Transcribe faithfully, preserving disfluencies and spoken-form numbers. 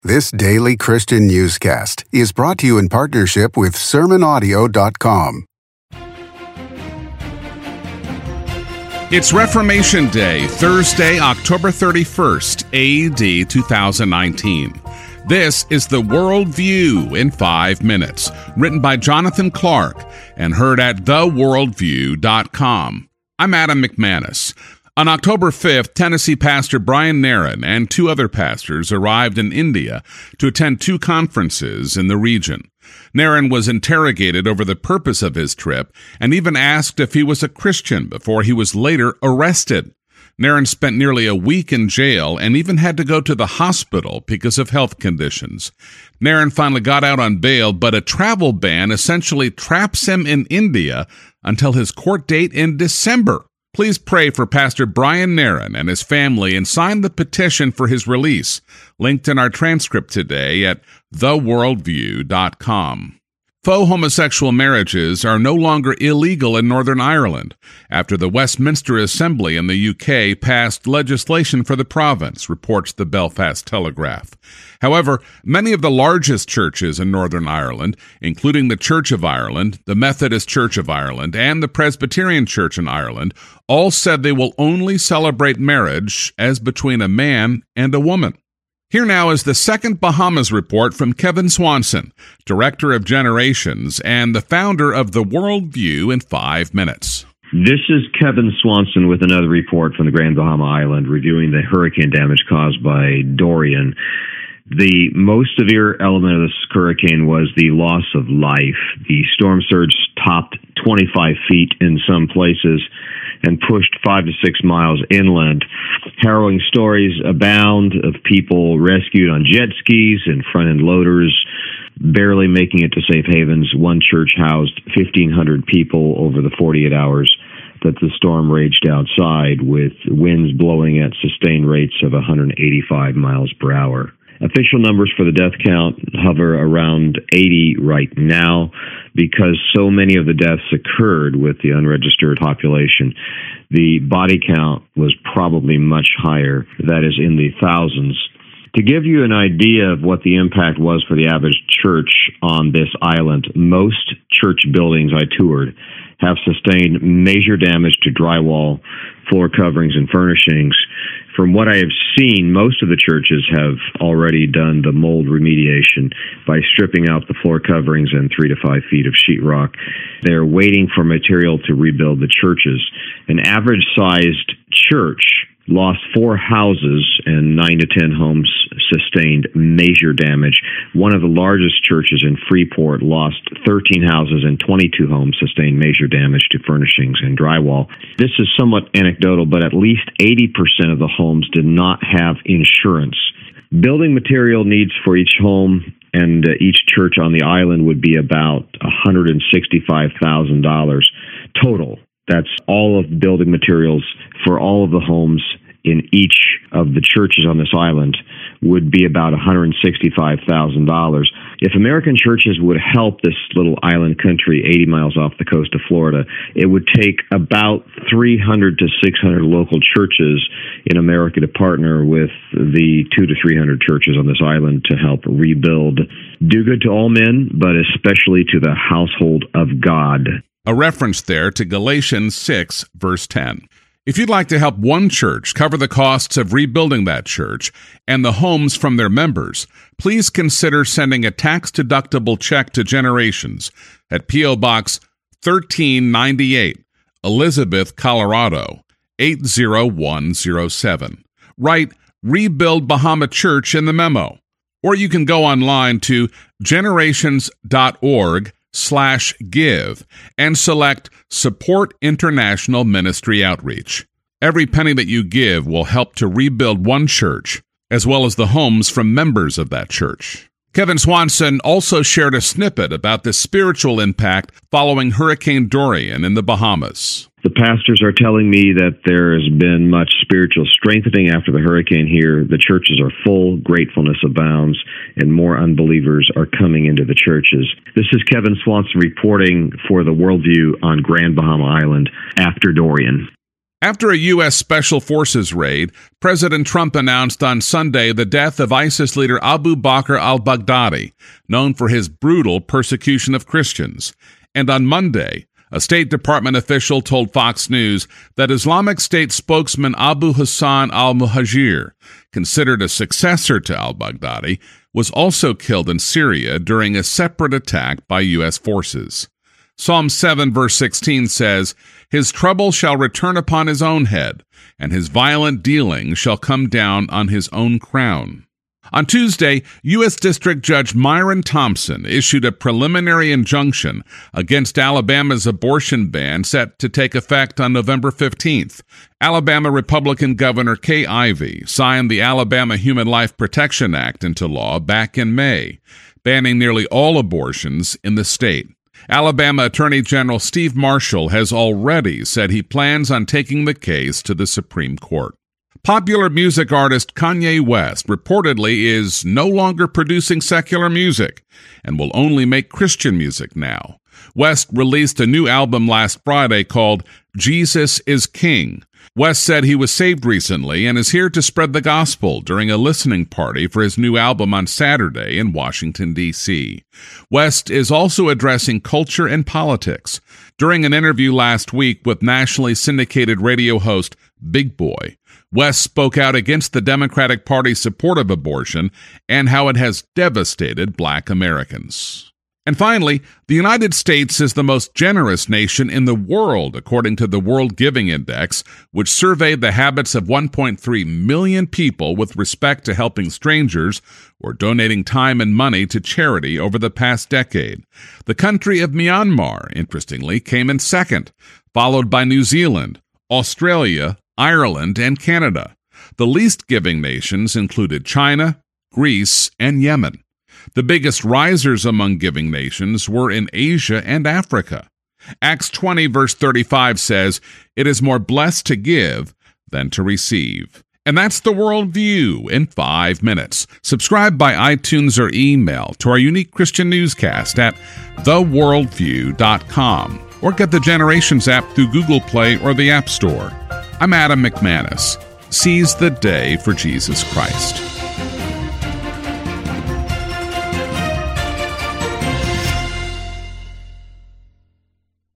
This daily Christian newscast is brought to you in partnership with sermon audio dot com. It's Reformation Day, Thursday, October thirty-first, A D two thousand nineteen. This is The World View in five minutes, written by Jonathan Clark and heard at the world view dot com. I'm Adam McManus. On October fifth, Tennessee pastor Brian Nairn and two other pastors arrived in India to attend two conferences in the region. Nairn was interrogated over the purpose of his trip and even asked if he was a Christian before he was later arrested. Nairn spent nearly a week in jail and even had to go to the hospital because of health conditions. Nairn finally got out on bail, but a travel ban essentially traps him in India until his court date in December. Please pray for Pastor Brian Nairn and his family and sign the petition for his release, linked in our transcript today at the world view dot com. Faux homosexual marriages are no longer illegal in Northern Ireland after the Westminster Assembly in the U K passed legislation for the province, reports the Belfast Telegraph. However, many of the largest churches in Northern Ireland, including the Church of Ireland, the Methodist Church of Ireland, and the Presbyterian Church in Ireland, all said they will only celebrate marriage as between a man and a woman. Here now is the second Bahamas report from Kevin Swanson, Director of Generations and the founder of The World View in five minutes. This is Kevin Swanson with another report from the Grand Bahama Island reviewing the hurricane damage caused by Dorian. The most severe element of this hurricane was the loss of life. The storm surge topped twenty-five feet in some places and pushed five to six miles inland. Harrowing stories abound of people rescued on jet skis and front-end loaders, barely making it to safe havens. One church housed fifteen hundred people over the forty-eight hours that the storm raged outside, with winds blowing at sustained rates of one hundred eighty-five miles per hour. Official numbers for the death count hover around eighty right now because so many of the deaths occurred with the unregistered population. The body count was probably much higher, that is in the thousands. To give you an idea of what the impact was for the average church on this island, most church buildings I toured have sustained major damage to drywall, floor coverings, and furnishings. From what I have seen, most of the churches have already done the mold remediation by stripping out the floor coverings and three to five feet of sheetrock. They're waiting for material to rebuild the churches. An average-sized church lost four houses and nine to ten homes sustained major damage. One of the largest churches in Freeport lost thirteen houses and twenty-two homes sustained major damage to furnishings and drywall. This is somewhat anecdotal, but at least eighty percent of the homes did not have insurance. Building material needs for each home and uh, each church on the island would be about one hundred sixty-five thousand dollars total. That's all of building materials for all of the homes in each of the churches on this island would be about one hundred sixty-five thousand dollars. If American churches would help this little island country eighty miles off the coast of Florida, it would take about three hundred to six hundred local churches in America to partner with the two to three hundred churches on this island to help rebuild. Do good to all men, but especially to the household of God. A reference there to Galatians six, verse ten. If you'd like to help one church cover the costs of rebuilding that church and the homes from their members, please consider sending a tax-deductible check to Generations at P O. Box thirteen ninety-eight, Elizabeth, Colorado, eight zero one zero seven. Write Rebuild Bahama Church in the memo. Or you can go online to generations dot org slash give and select Support International Ministry Outreach. Every penny that you give will help to rebuild one church, as well as the homes from members of that church. Kevin Swanson also shared a snippet about the spiritual impact following Hurricane Dorian in the Bahamas. The pastors are telling me that there has been much spiritual strengthening after the hurricane here. The churches are full, gratefulness abounds, and more unbelievers are coming into the churches. This is Kevin Swanson reporting for the Worldview on Grand Bahama Island after Dorian. After a U S Special Forces raid, President Trump announced on Sunday the death of ISIS leader Abu Bakr al-Baghdadi, known for his brutal persecution of Christians. And on Monday, a State Department official told Fox News that Islamic State spokesman Abu Hassan al-Muhajir, considered a successor to al-Baghdadi, was also killed in Syria during a separate attack by U S forces. Psalm seven verse sixteen says, "His trouble shall return upon his own head, and his violent dealing shall come down on his own crown." On Tuesday, U S District Judge Myron Thompson issued a preliminary injunction against Alabama's abortion ban set to take effect on November fifteenth. Alabama Republican Governor Kay Ivey signed the Alabama Human Life Protection Act into law back in May, banning nearly all abortions in the state. Alabama Attorney General Steve Marshall has already said he plans on taking the case to the Supreme Court. Popular music artist Kanye West reportedly is no longer producing secular music and will only make Christian music now. West released a new album last Friday called Jesus is King. West said he was saved recently and is here to spread the gospel during a listening party for his new album on Saturday in Washington, D C West is also addressing culture and politics. During an interview last week with nationally syndicated radio host Big Boy, West spoke out against the Democratic Party's support of abortion and how it has devastated Black Americans. And finally, the United States is the most generous nation in the world, according to the World Giving Index, which surveyed the habits of one point three million people with respect to helping strangers or donating time and money to charity over the past decade. The country of Myanmar, interestingly, came in second, followed by New Zealand, Australia, Ireland, and Canada. The least giving nations included China, Greece, and Yemen. The biggest risers among giving nations were in Asia and Africa. Acts twenty verse thirty-five says, "It is more blessed to give than to receive." And that's the World View in five minutes. Subscribe by iTunes or email to our unique Christian newscast at the world view dot com or get the Generations app through Google Play or the App Store. I'm Adam McManus. Seize the day for Jesus Christ.